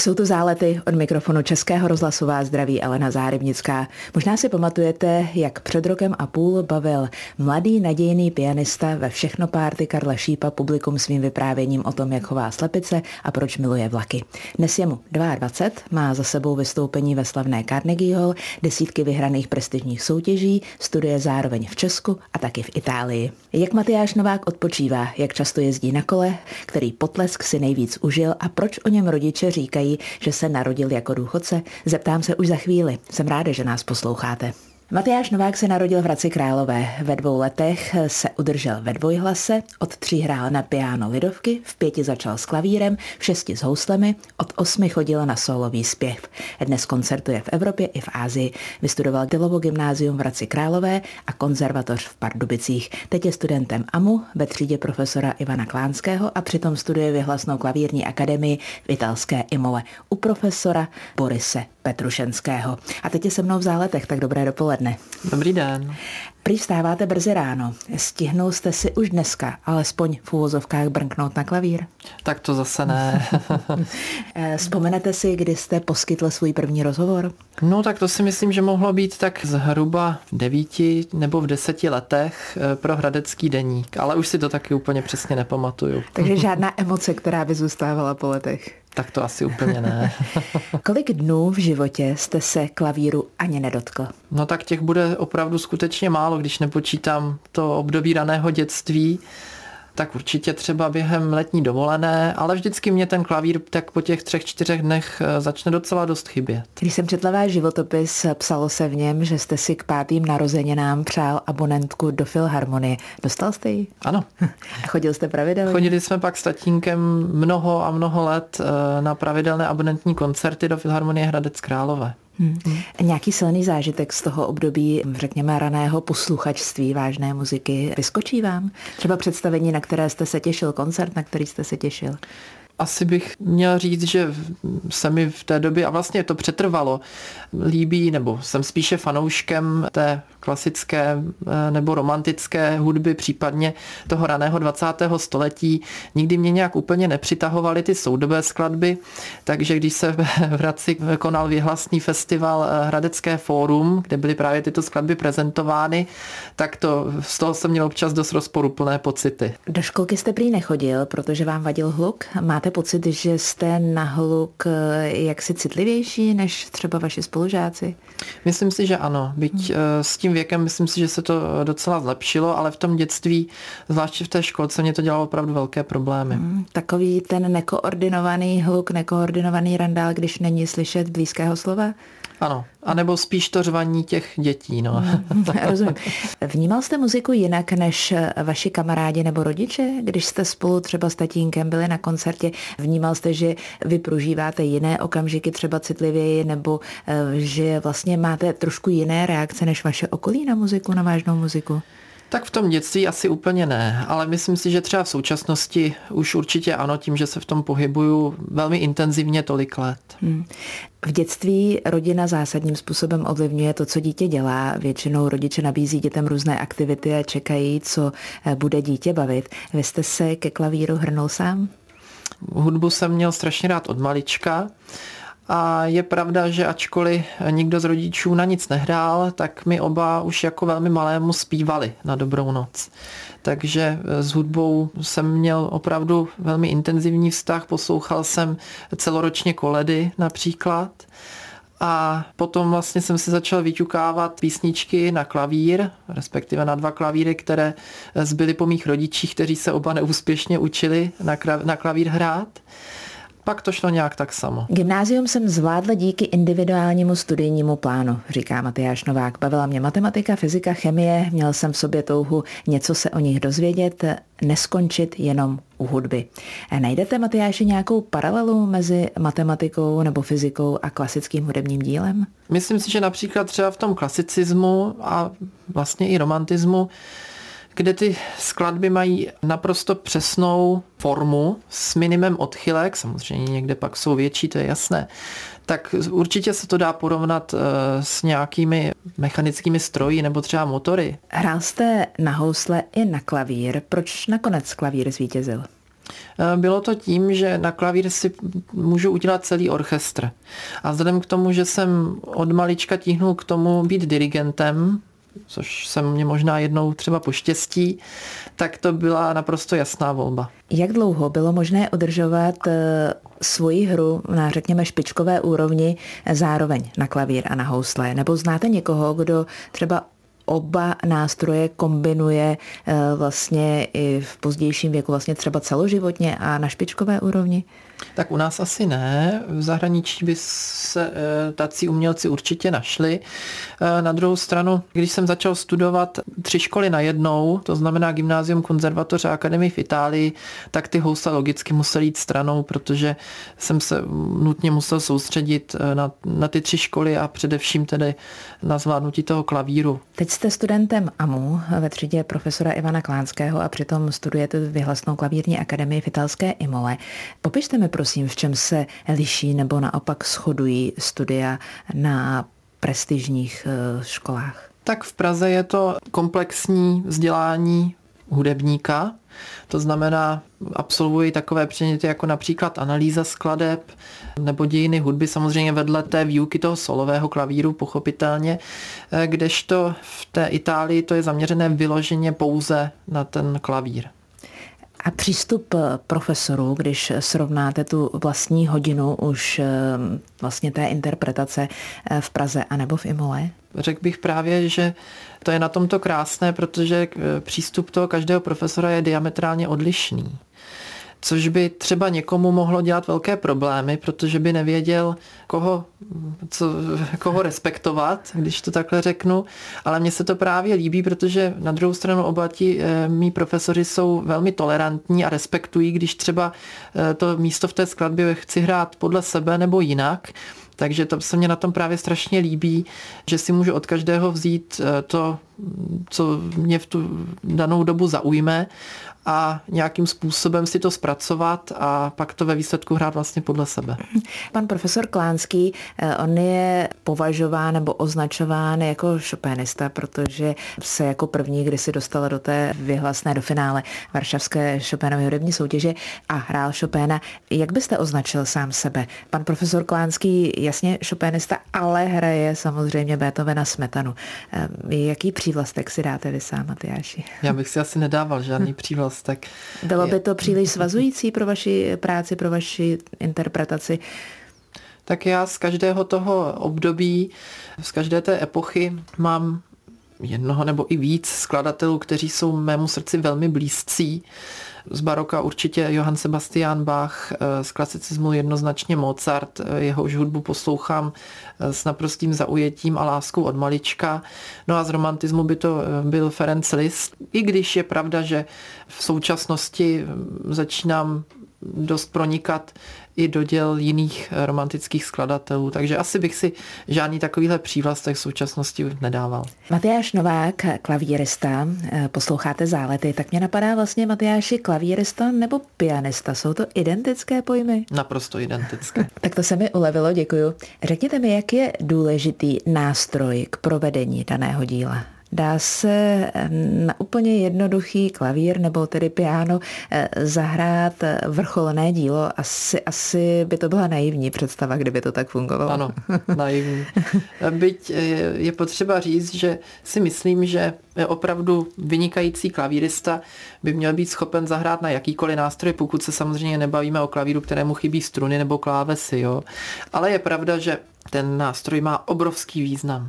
Jsou to Zálety, od mikrofonu Českého rozhlasu vás zdraví Alena Zárybnická. Možná si pamatujete, jak před rokem a půl bavil mladý nadějný pianista ve Všechno párty Karla Šípa publikum svým vyprávěním o tom, jak chová slepice a proč miluje vlaky. Dnes je mu 22, má za sebou vystoupení ve slavné Carnegie Hall, desítky vyhraných prestižních soutěží, studuje zároveň v Česku a taky v Itálii. Jak Matyáš Novák odpočívá, jak často jezdí na kole, který potlesk si nejvíc užil a proč o něm rodiče říkají, že se narodil jako důchodce, zeptám se už za chvíli. Jsem ráda, že nás posloucháte. Matyáš Novák se narodil v Hradci Králové. Ve 2 letech se udržel ve dvojhlase, od 3 hrál na piano lidovky, v 5 začal s klavírem, v 6 s houslemi, od 8 chodil na sólový zpěv. Dnes koncertuje v Evropě i v Asii. Vystudoval Tylovo gymnázium v Hradci Králové a konzervatoř v Pardubicích. Teď je studentem AMU ve třídě profesora Ivana Klánského a přitom studuje vyhlasnou klavírní akademii v italské Imole u profesora Borise Petrušenského. A teď je se mnou v Záletech, tak dobré dopoledne. Dobrý den. Prý vstáváte brzy ráno. Stihnul jste si už dneska alespoň v úvozovkách brnknout na klavír? Tak to zase ne. Vzpomenete si, kdy jste poskytl svůj první rozhovor? No tak to si myslím, že mohlo být tak zhruba v 9 nebo v 10 letech pro Hradecký deník, ale už si to taky úplně přesně nepamatuju. Takže žádná emoce, která by zůstávala po letech? Tak to asi úplně ne. Kolik dnů v životě jste se klavíru ani nedotkl? No tak těch bude opravdu skutečně málo, když nepočítám to období raného dětství, tak určitě třeba během letní dovolené, ale vždycky mě ten klavír tak po těch 3-4 dnech začne docela dost chybět. Když jsem četla váš životopis, psalo se v něm, že jste si k 5. narozeninám přál abonentku do Filharmonie. Dostal jste ji? Ano. A chodil jste pravidelně? Chodili jsme pak s tatínkem mnoho a mnoho let na pravidelné abonentní koncerty do Filharmonie Hradec Králové. Nějaký silný zážitek z toho období, řekněme, raného posluchačství vážné muziky vyskočí vám? Třeba představení, na které jste se těšil, koncert, na který jste se těšil? Asi bych měl říct, že se mi v té době, a vlastně to přetrvalo, líbí, nebo jsem spíše fanouškem té klasické nebo romantické hudby, případně toho raného 20. století. Nikdy mě nějak úplně nepřitahovaly ty soudobé skladby, takže když se v Hradci konal věhlasný festival Hradecké fórum, kde byly právě tyto skladby prezentovány, tak z toho jsem měl občas dost rozporuplné pocity. Do školky jste prý nechodil, protože vám vadil hluk? Máte pocit, že jste na hluk jaksi citlivější než třeba vaši spolužáci? Myslím si, že ano. Byť s tím věkem myslím si, že se to docela zlepšilo, ale v tom dětství, zvláště v té školce, mě to dělalo opravdu velké problémy. Takový ten nekoordinovaný hluk, nekoordinovaný randál, když není slyšet blízkého slova? Ano, anebo spíš to řvaní těch dětí. No. Rozumím. Vnímal jste muziku jinak než vaši kamarádi nebo rodiče? Když jste spolu třeba s tatínkem byli na koncertě, vnímal jste, že vy prožíváte jiné okamžiky třeba citlivěji, nebo že vlastně máte trošku jiné reakce než vaše okolí na muziku, na vážnou muziku? Tak v tom dětství asi úplně ne, ale myslím si, že třeba v současnosti už určitě ano, tím, že se v tom pohybuju velmi intenzivně tolik let. V dětství rodina zásadním způsobem ovlivňuje to, co dítě dělá. Většinou rodiče nabízí dětem různé aktivity a čekají, co bude dítě bavit. Vy jste se ke klavíru hrnul sám? Hudbu jsem měl strašně rád od malička. A je pravda, že ačkoliv nikdo z rodičů na nic nehrál, tak mi oba už jako velmi malému zpívali na dobrou noc. Takže s hudbou jsem měl opravdu velmi intenzivní vztah, poslouchal jsem celoročně koledy například. A potom vlastně jsem si začal vyťukávat písničky na klavír, respektive na 2 klavíry, které zbyly po mých rodičích, kteří se oba neúspěšně učili na klavír hrát. Pak to šlo nějak tak samo. Gymnázium jsem zvládla díky individuálnímu studijnímu plánu, říká Matyáš Novák. Bavila mě matematika, fyzika, chemie, měl jsem v sobě touhu něco se o nich dozvědět, neskončit jenom u hudby. Najdete, Matyáši, nějakou paralelu mezi matematikou nebo fyzikou a klasickým hudebním dílem? Myslím si, že například třeba v tom klasicismu a vlastně i romantismu, kde ty skladby mají naprosto přesnou formu s minimem odchylek, samozřejmě někde pak jsou větší, to je jasné, tak určitě se to dá porovnat s nějakými mechanickými stroji nebo třeba motory. Hrál jste na housle i na klavír. Proč nakonec klavír zvítězil? Bylo to tím, že na klavír si můžu udělat celý orchestr. A vzhledem k tomu, že jsem od malička tíhnul k tomu být dirigentem, což se mě možná jednou třeba poštěstí, tak to byla naprosto jasná volba. Jak dlouho bylo možné udržovat svoji hru na, řekněme, špičkové úrovni zároveň na klavír a na housle? Nebo znáte někoho, kdo třeba oba nástroje kombinuje vlastně i v pozdějším věku, vlastně třeba celoživotně a na špičkové úrovni? Tak u nás asi ne. V zahraničí by se tací umělci určitě našli. Na druhou stranu, když jsem začal studovat 3 školy najednou, to znamená gymnázium, konzervatoř a akademii v Itálii, tak ty housle logicky musely jít stranou, protože jsem se nutně musel soustředit na ty 3 školy a především tedy na zvládnutí toho klavíru. Teď jste studentem AMU ve třídě profesora Ivana Klánského a přitom studujete vyhlasnou klavírní akademii v italské Imole. Popište mi prosím, v čem se liší nebo naopak shodují studia na prestižních školách? Tak v Praze je to komplexní vzdělání hudebníka, to znamená, absolvuji takové předměty jako například analýza skladeb nebo dějiny hudby, samozřejmě vedle té výuky toho solového klavíru, pochopitelně, kdežto v té Itálii to je zaměřené vyloženě pouze na ten klavír. A přístup profesorů, když srovnáte tu vlastní hodinu už vlastně té interpretace v Praze anebo v Imole? Řekl bych právě, že to je na tomto krásné, protože přístup toho každého profesora je diametrálně odlišný. Což by třeba někomu mohlo dělat velké problémy, protože by nevěděl, koho respektovat, když to takhle řeknu. Ale mně se to právě líbí, protože na druhou stranu oba ti mý profesoři jsou velmi tolerantní a respektují, když třeba to místo v té skladbě chci hrát podle sebe nebo jinak. Takže to se mě na tom právě strašně líbí, že si můžu od každého vzít to, co mě v tu danou dobu zaujme a nějakým způsobem si to zpracovat a pak to ve výsledku hrát vlastně podle sebe. Pan profesor Klánský, on je považován nebo označován jako chopinista, protože se jako první kdysi dostal do té vyhlasné, do finále Varšavské Chopinovy hudební soutěže a hrál Chopina. Jak byste označil sám sebe? Pan profesor Klánský jasně chopinista, ale hraje samozřejmě Beethovena, Smetanu. Jaký přívlastek si dáte vy sám, Matyáši? Já bych si asi nedával žádný přívlastek. Bylo by to příliš svazující pro vaši práci, pro vaši interpretaci? Tak já z každého toho období, z každé té epochy mám jednoho nebo i víc skladatelů, kteří jsou mému srdci velmi blízcí. Z baroka určitě Johann Sebastian Bach, z klasicismu jednoznačně Mozart, jehož hudbu poslouchám s naprostým zaujetím a láskou od malička. No a z romantismu by to byl Ferenc Liszt. I když je pravda, že v současnosti začínám dost pronikat i do děl jiných romantických skladatelů, takže asi bych si žádný takovýhle přívlastek v současnosti nedával. Matyáš Novák, klavírista, posloucháte Zálety, tak mě napadá vlastně, Matyáši, klavírista nebo pianista, jsou to identické pojmy? Naprosto identické. Tak to se mi ulevilo, děkuju. Řekněte mi, jak je důležitý nástroj k provedení daného díla? Dá se na úplně jednoduchý klavír nebo tedy piano zahrát vrcholné dílo? Asi by to byla naivní představa, kdyby to tak fungovalo. Ano, naivní. Byť je potřeba říct, že si myslím, že opravdu vynikající klavírista by měl být schopen zahrát na jakýkoliv nástroj, pokud se samozřejmě nebavíme o klavíru, kterému chybí struny nebo klávesy. Jo? Ale je pravda, že ten nástroj má obrovský význam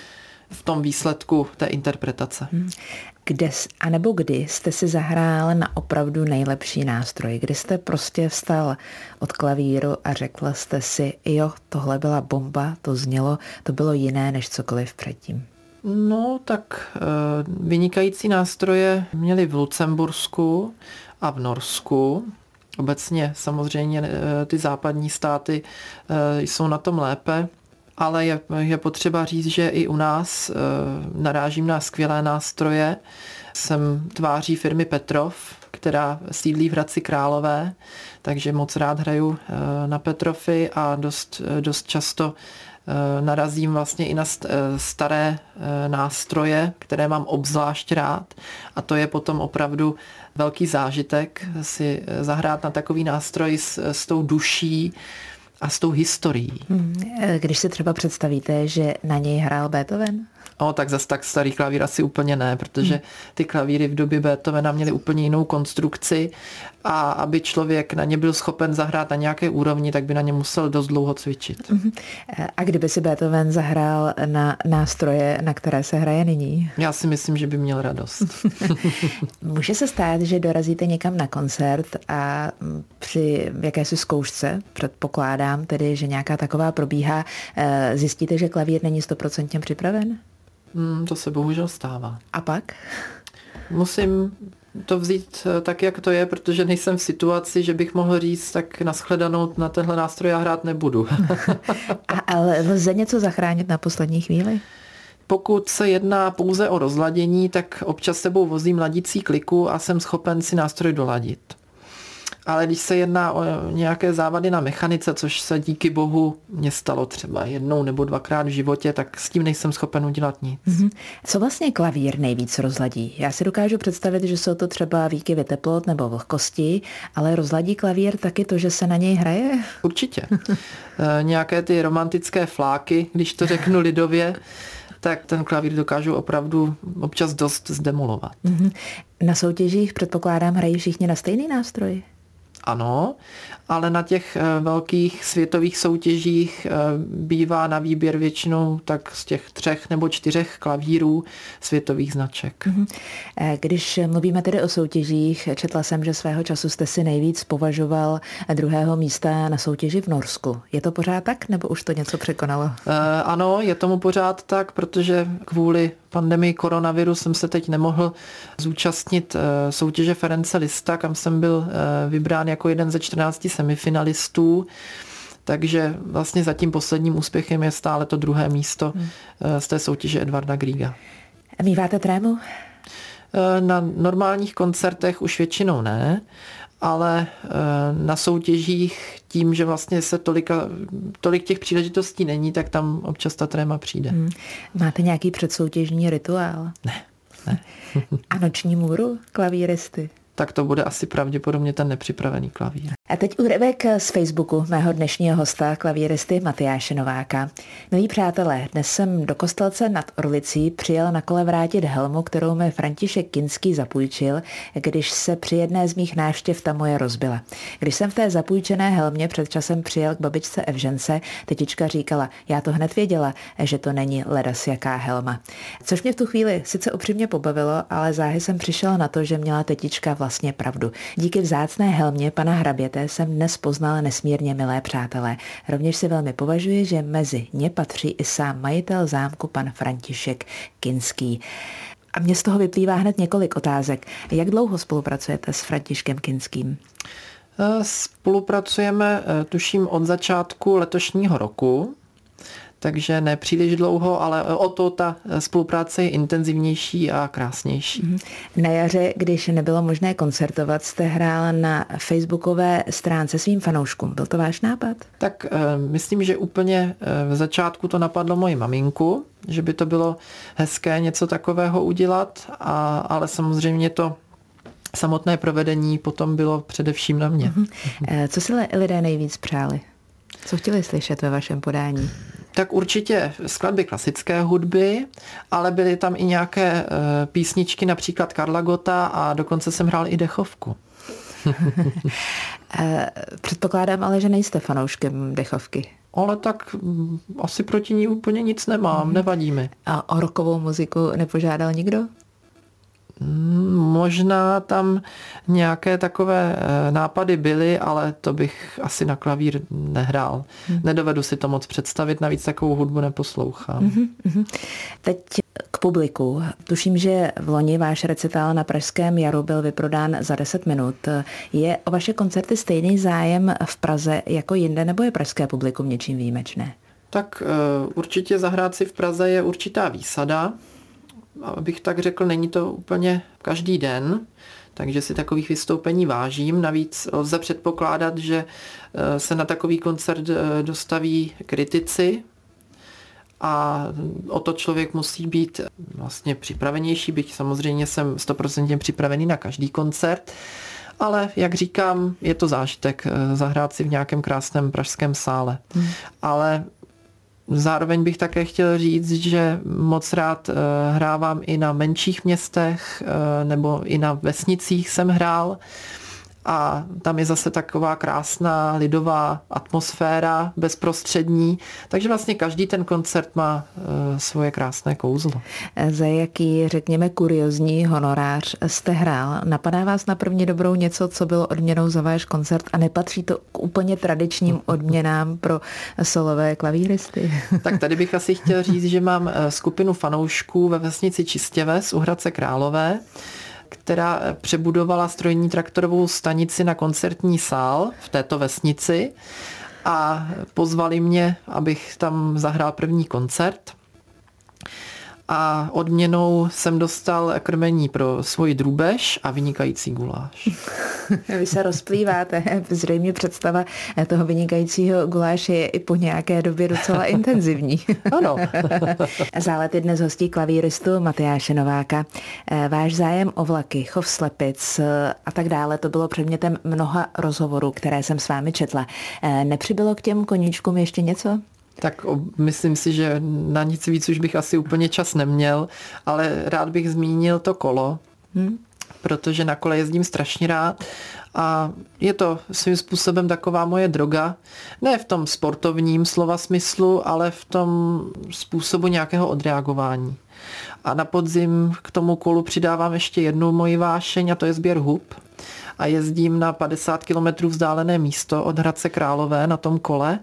v tom výsledku té interpretace. Kde jste si zahrál na opravdu nejlepší nástroj? Kdy jste prostě vstal od klavíru a řekla jste si, jo, tohle byla bomba, to znělo, to bylo jiné než cokoliv předtím? No, tak vynikající nástroje měli v Lucembursku a v Norsku. Obecně samozřejmě ty západní státy jsou na tom lépe. Ale je potřeba říct, že i u nás narážím na skvělé nástroje. Jsem tváří firmy Petrov, která sídlí v Hradci Králové, takže moc rád hraju na Petrofy a dost často narazím vlastně i na staré nástroje, které mám obzvlášť rád, a to je potom opravdu velký zážitek si zahrát na takový nástroj s tou duší a s tou historií. Když si třeba představíte, že na něj hrál Beethoven? Tak zas tak starý klavír asi úplně ne, protože ty klavíry v době Beethovena měly úplně jinou konstrukci a aby člověk na ně byl schopen zahrát na nějaké úrovni, tak by na ně musel dost dlouho cvičit. A kdyby si Beethoven zahrál na nástroje, na které se hraje nyní? Já si myslím, že by měl radost. Může se stát, že dorazíte někam na koncert a při jakési zkoušce, předpokládám tedy, že nějaká taková probíhá, zjistíte, že klavír není 100% připraven? To se bohužel stává. A pak? Musím to vzít tak, jak to je, protože nejsem v situaci, že bych mohl říct, tak nashledanou, na tenhle nástroj já hrát nebudu. Ale lze něco zachránit na poslední chvíli? Pokud se jedná pouze o rozladění, tak občas sebou vozím ladící kliku a jsem schopen si nástroj doladit. Ale když se jedná o nějaké závady na mechanice, což se díky bohu mě stalo třeba 1 nebo 2krát v životě, tak s tím nejsem schopen udělat nic. Co vlastně klavír nejvíc rozladí? Já si dokážu představit, že jsou to třeba výkyvy teplot nebo vlhkosti, ale rozladí klavír taky to, že se na něj hraje? Určitě. Nějaké ty romantické fláky, když to řeknu lidově, tak ten klavír dokážu opravdu občas dost zdemolovat. Na soutěžích, předpokládám, hrají všichni na stejný nástroj? Ano, ale na těch velkých světových soutěžích bývá na výběr většinou tak z těch 3 nebo 4 klavírů světových značek. Když mluvíme tedy o soutěžích, četla jsem, že svého času jste si nejvíc považoval 2. místa na soutěži v Norsku. Je to pořád tak, nebo už to něco překonalo? Ano, je tomu pořád tak, protože kvůli pandemii koronaviru jsem se teď nemohl zúčastnit soutěže Ference Lista, kam jsem byl vybrán jako jeden ze 14 semifinalistů. Takže vlastně za tím posledním úspěchem je stále to 2. místo z té soutěže Edvarda Griega. Míváte trému? Na normálních koncertech už většinou ne, ale na soutěžích tím, že vlastně se tolik těch příležitostí není, tak tam občas ta tréma přijde. Máte nějaký předsoutěžní rituál? Ne. A noční můru klavíristy? Tak to bude asi pravděpodobně ten nepřipravený klavír. A teď úryvek z Facebooku mého dnešního hosta, klavíristy Matyáše Nováka. Milí přátelé, dnes jsem do Kostelce nad Orlicí přijel na kole vrátit helmu, kterou mi František Kinský zapůjčil, když se při jedné z mých návštěv ta moje rozbila. Když jsem v té zapůjčené helmě před časem přijel k babičce Evžence, tetička říkala, já to hned věděla, že to není ledas jaká helma. Což mě v tu chvíli sice upřímně pobavilo, ale záhy jsem přišel na to, že měla tetička vlastně pravdu. Díky vzácné helmě pana hraběte jsem dnes poznal nesmírně milé přátelé. Rovněž si velmi považuji, že mezi ně patří i sám majitel zámku pan František Kinský. A mně z toho vyplývá hned několik otázek. Jak dlouho spolupracujete s Františkem Kinským? Spolupracujeme, tuším, od začátku letošního roku. Takže ne příliš dlouho, ale o to ta spolupráce je intenzivnější a krásnější. Na jaře, když nebylo možné koncertovat, jste hrál na facebookové stránce svým fanouškům. Byl to váš nápad? Tak myslím, že úplně v začátku to napadlo moji maminku, že by to bylo hezké něco takového udělat, ale samozřejmě to samotné provedení potom bylo především na mě. Co si lidé nejvíc přáli? Co chtěli slyšet ve vašem podání? Tak určitě skladby klasické hudby, ale byly tam i nějaké písničky, například Karla Gotta a dokonce jsem hrál i dechovku. Předpokládám ale, že nejste fanouškem dechovky. Ale tak asi proti ní úplně nic nemám, nevadí mi. A o rockovou muziku nepožádal nikdo? Možná tam nějaké takové nápady byly, ale to bych asi na klavír nehrál. Nedovedu si to moc představit, navíc takovou hudbu neposlouchám. Teď k publiku. Tuším, že v loni váš recitál na Pražském jaru byl vyprodán za 10 minut. Je o vaše koncerty stejný zájem v Praze jako jinde, nebo je pražské publikum něčím výjimečné? Tak určitě zahrát si v Praze je určitá výsada. Abych tak řekl, není to úplně každý den, takže si takových vystoupení vážím. Navíc lze předpokládat, že se na takový koncert dostaví kritici a o to člověk musí být vlastně připravenější, byť samozřejmě jsem 100% připravený na každý koncert, ale jak říkám, je to zážitek zahrát si v nějakém krásném pražském sále. Ale zároveň bych také chtěl říct, že moc rád hrávám i na menších městech nebo i na vesnicích jsem hrál. A tam je zase taková krásná lidová atmosféra, bezprostřední, takže vlastně každý ten koncert má svoje krásné kouzlo. Za jaký, řekněme, kuriozní honorář jste hrál? Napadá vás na první dobrou něco, co bylo odměnou za váš koncert a nepatří to k úplně tradičním odměnám pro solové klavíristy? Tak tady bych asi chtěl říct, že mám skupinu fanoušků ve vesnici Čistěves u Hradce Králové, která přebudovala strojní traktorovou stanici na koncertní sál v této vesnici a pozvali mě, abych tam zahrál první koncert. A odměnou jsem dostal krmení pro svoji drůbež a vynikající guláš. Vy se rozplýváte. Zřejmě představa toho vynikajícího guláše je i po nějaké době docela intenzivní. Ano. Zálety dnes hostí klavíristu Matyáše Nováka. Váš zájem o vlaky, chov slepic a tak dále, to bylo předmětem mnoha rozhovorů, které jsem s vámi četla. Nepřibylo k těm koníčkům ještě něco? Tak myslím si, že na nic víc už bych asi úplně čas neměl, ale rád bych zmínil to kolo, protože na kole jezdím strašně rád a je to svým způsobem taková moje droga. Ne v tom sportovním slova smyslu, ale v tom způsobu nějakého odreagování. A na podzim k tomu kolu přidávám ještě jednu moji vášeň a to je sběr hub. A jezdím na 50 km vzdálené místo od Hradce Králové na tom kole.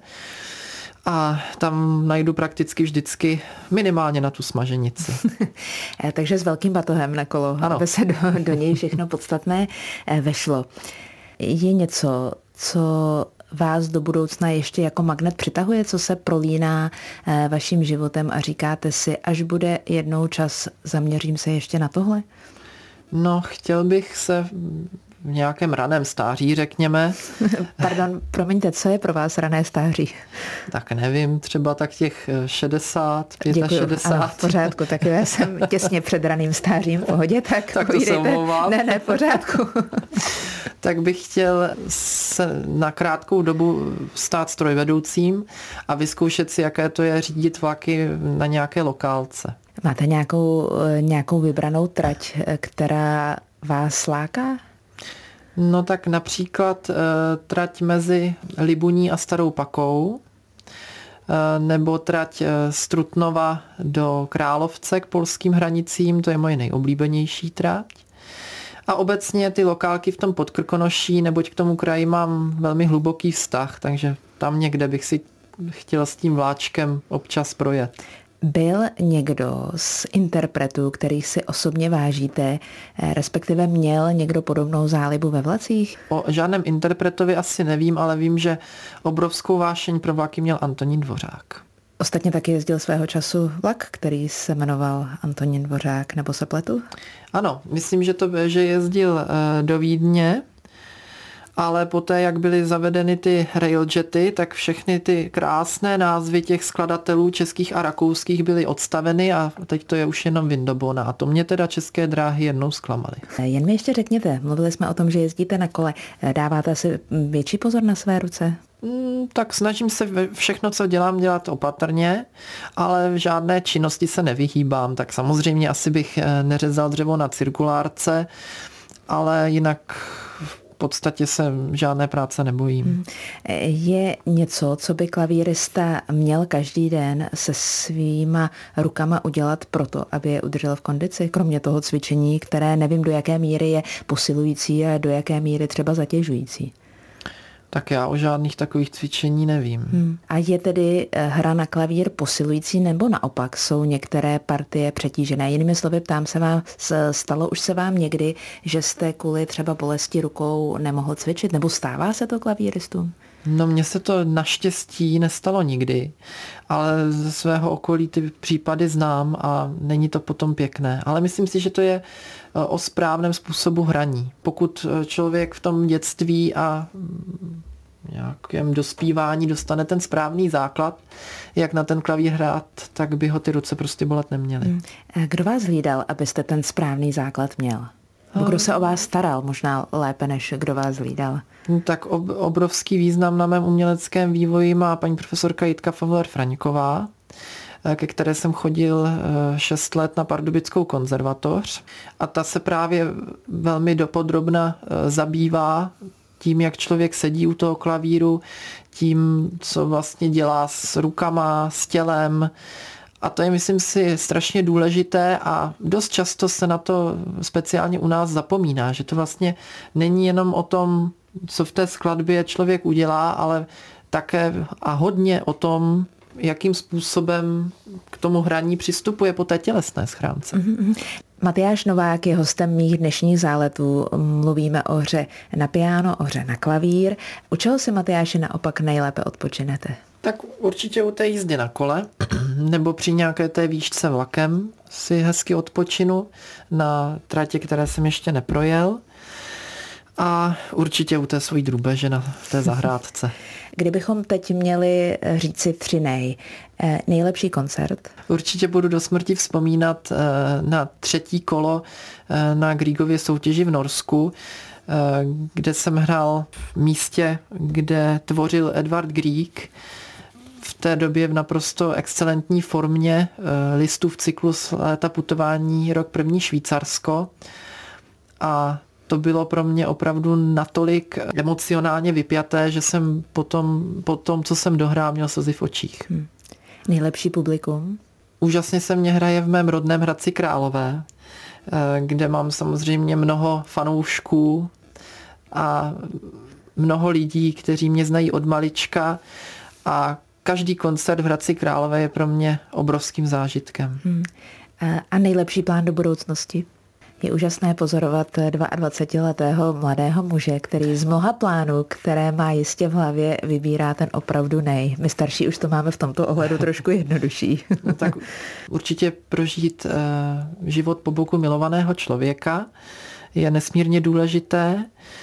A tam najdu prakticky vždycky minimálně na tu smaženici. Takže s velkým batohem na kolo, ano. Aby se do něj všechno podstatné vešlo. Je něco, co vás do budoucna ještě jako magnet přitahuje, co se prolíná vaším životem a říkáte si, až bude jednou čas, zaměřím se ještě na tohle? No, chtěl bych se v nějakém raném stáří, řekněme. Pardon, promiňte, co je pro vás rané stáří? Tak nevím, třeba tak těch 60, 65. Děkuju, ano, v pořádku, tak já jsem těsně před raným stářím, v pohodě, tak to se omlouvám. Ne, v pořádku. Tak bych chtěl se na krátkou dobu stát strojvedoucím a vyzkoušet si, jaké to je řídit vlaky na nějaké lokálce. Máte nějakou vybranou trať, která vás láká? No tak například trať mezi Libuní a Starou Pakou, nebo trať z Trutnova do Královce k polským hranicím, to je moje nejoblíbenější trať. A obecně ty lokálky v tom Podkrkonoší, neboť k tomu kraji mám velmi hluboký vztah, takže tam někde bych si chtěl s tím vláčkem občas projet. Byl někdo z interpretů, kterých si osobně vážíte, respektive měl někdo podobnou zálibu ve vlacích? O žádném interpretovi asi nevím, ale vím, že obrovskou vášeň pro vlaky měl Antonín Dvořák. Ostatně taky jezdil svého času vlak, který se jmenoval Antonín Dvořák, nebo se pletu? Ano, myslím, že jezdil do Vídně, ale poté, jak byly zavedeny ty railjety, tak všechny ty krásné názvy těch skladatelů českých a rakouských byly odstaveny a teď to je už jenom Vindobona. A to mě teda České dráhy jednou zklamaly. Jen mi ještě řekněte, mluvili jsme o tom, že jezdíte na kole. Dáváte si větší pozor na své ruce? Tak snažím se všechno, co dělám, dělat opatrně, ale v žádné činnosti se nevyhýbám. Tak samozřejmě asi bych neřezal dřevo na cirkulárce, ale jinak v podstatě se žádné práce nebojím. Je něco, co by klavírista měl každý den se svýma rukama udělat proto, aby je udržel v kondici? Kromě toho cvičení, které nevím, do jaké míry je posilující a do jaké míry třeba zatěžující. Tak já o žádných takových cvičení nevím. A je tedy hra na klavír posilující nebo naopak jsou některé partie přetížené? Jinými slovy, ptám se vám, stalo už se vám někdy, že jste kvůli třeba bolesti rukou nemohl cvičit? Nebo stává se to klavíristům? No mně se to naštěstí nestalo nikdy, ale ze svého okolí ty případy znám a není to potom pěkné. Ale myslím si, že to je o správném způsobu hraní. Pokud člověk v tom dětství a nějakém dospívání dostane ten správný základ, jak na ten klavír hrát, tak by ho ty ruce prostě bolet neměly. Kdo vás hlídal, abyste ten správný základ měl? Kdo se o vás staral, možná lépe, než kdo vás hlídal? Tak obrovský význam na mém uměleckém vývoji má paní profesorka Jitka Fowler-Fraňková, ke které jsem chodil 6 let na Pardubickou konzervatoř. A ta se právě velmi dopodrobna zabývá tím, jak člověk sedí u toho klavíru, tím, co vlastně dělá s rukama, s tělem. A to je, myslím si, strašně důležité a dost často se na to speciálně u nás zapomíná, že to vlastně není jenom o tom, co v té skladbě člověk udělá, ale také a hodně o tom, jakým způsobem k tomu hraní přistupuje po té tělesné schránce. Matyáš Novák je hostem mých dnešních záletů. Mluvíme o hře na piano, o hře na klavír. U čeho si, Matyáši, naopak nejlépe odpočinete? Tak určitě u té jízdy na kole nebo při nějaké té výšce vlakem si hezky odpočinu na tratě, které jsem ještě neprojel. A určitě u té svojí drůbeže na té zahrádce. Kdybychom teď měli říci 3 nejlepší koncert? Určitě budu do smrti vzpomínat na 3. kolo na Griegově soutěži v Norsku, kde jsem hrál v místě, kde tvořil Edvard Grieg. V té době v naprosto excelentní formě listů v cyklu Léta putování rok první Švýcarsko. A to bylo pro mě opravdu natolik emocionálně vypjaté, že jsem po tom, co jsem dohrál, měl slzy v očích. Nejlepší publikum? Úžasně se mě hraje v mém rodném Hradci Králové, kde mám samozřejmě mnoho fanoušků a mnoho lidí, kteří mě znají od malička a každý koncert v Hradci Králové je pro mě obrovským zážitkem. A nejlepší plán do budoucnosti? Je úžasné pozorovat 22letého mladého muže, který z mnoha plánů, které má jistě v hlavě, vybírá ten opravdu nej. My starší už to máme v tomto ohledu trošku jednodušší. No tak určitě prožít život po boku milovaného člověka je nesmírně důležité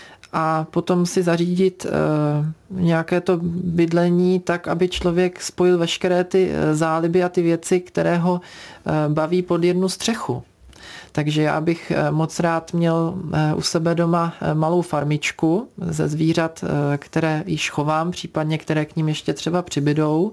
a potom si zařídit nějaké to bydlení tak, aby člověk spojil veškeré ty záliby a ty věci, které ho baví pod jednu střechu. Takže já bych moc rád měl u sebe doma malou farmičku ze zvířat, které již chovám, případně které k ním ještě třeba přibydou.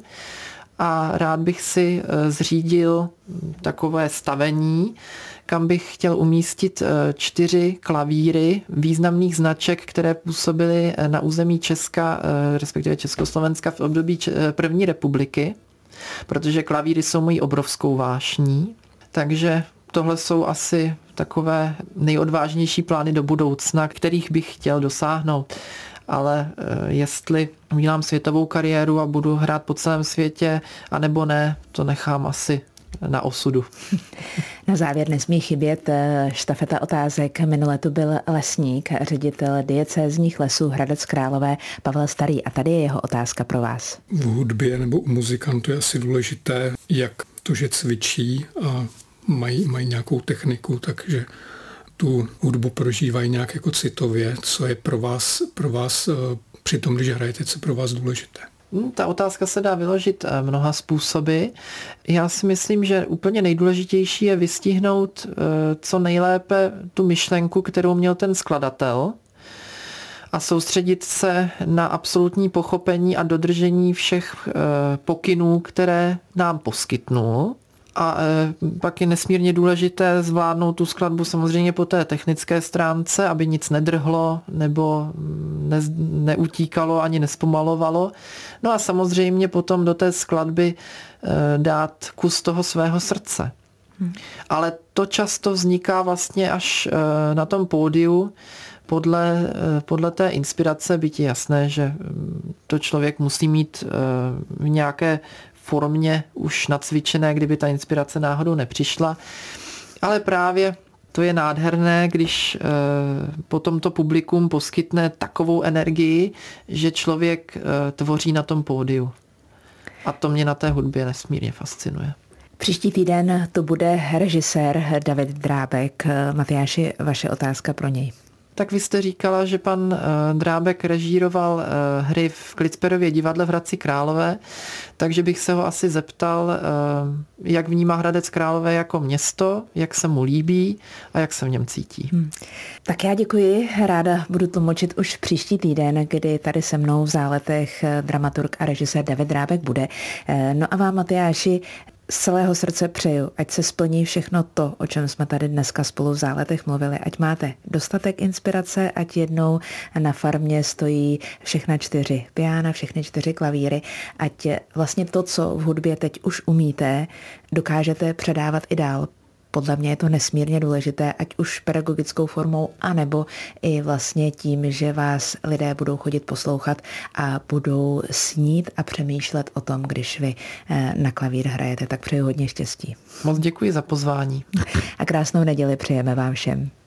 A rád bych si zřídil takové stavení, kam bych chtěl umístit 4 klavíry významných značek, které působily na území Česka, respektive Československa v období první republiky, protože klavíry jsou mojí obrovskou vášní. Takže tohle jsou asi takové nejodvážnější plány do budoucna, kterých bych chtěl dosáhnout. Ale jestli udělám světovou kariéru a budu hrát po celém světě, anebo ne, to nechám asi na osudu. Na závěr nesmí chybět štafeta otázek. Minule tu byl lesník, ředitel diecézních lesů Hradec Králové Pavel Starý a tady je jeho otázka pro vás. V hudbě nebo u muzikantů je asi důležité, jak to, že cvičí a mají nějakou techniku, takže tu hudbu prožívají nějak jako citově. Co je pro vás při tom, když hrajete, co pro vás důležité? Ta otázka se dá vyložit mnoha způsoby. Já si myslím, že úplně nejdůležitější je vystihnout co nejlépe tu myšlenku, kterou měl ten skladatel a soustředit se na absolutní pochopení a dodržení všech pokynů, které nám poskytnul. A pak je nesmírně důležité zvládnout tu skladbu samozřejmě po té technické stránce, aby nic nedrhlo nebo neutíkalo ani nespomalovalo. No a samozřejmě potom do té skladby dát kus toho svého srdce. Ale to často vzniká vlastně až na tom pódiu podle té inspirace, byť je jasné, že to člověk musí mít v nějaké formě už nacvičené, kdyby ta inspirace náhodou nepřišla. Ale právě to je nádherné, když potom to publikum poskytne takovou energii, že člověk tvoří na tom pódiu. A to mě na té hudbě nesmírně fascinuje. Příští týden to bude režisér David Drábek. Matyáši, vaše otázka pro něj. Tak vy jste říkala, že pan Drábek režíroval hry v Klicperově divadle v Hradci Králové, takže bych se ho asi zeptal, jak vnímá Hradec Králové jako město, jak se mu líbí a jak se v něm cítí. Tak já děkuji, ráda budu tlumočit už příští týden, kdy tady se mnou v Záletech dramaturg a režisér David Drábek bude. No a vám, Matyáši, z celého srdce přeju, ať se splní všechno to, o čem jsme tady dneska spolu v Záletech mluvili, ať máte dostatek inspirace, ať jednou na farmě stojí všechna 4 piána, všechny 4 klavíry, ať vlastně to, co v hudbě teď už umíte, dokážete předávat i dál. Podle mě je to nesmírně důležité, ať už pedagogickou formou, anebo i vlastně tím, že vás lidé budou chodit poslouchat a budou snít a přemýšlet o tom, když vy na klavír hrajete. Tak přeju hodně štěstí. Moc děkuji za pozvání. A krásnou neděli přejeme vám všem.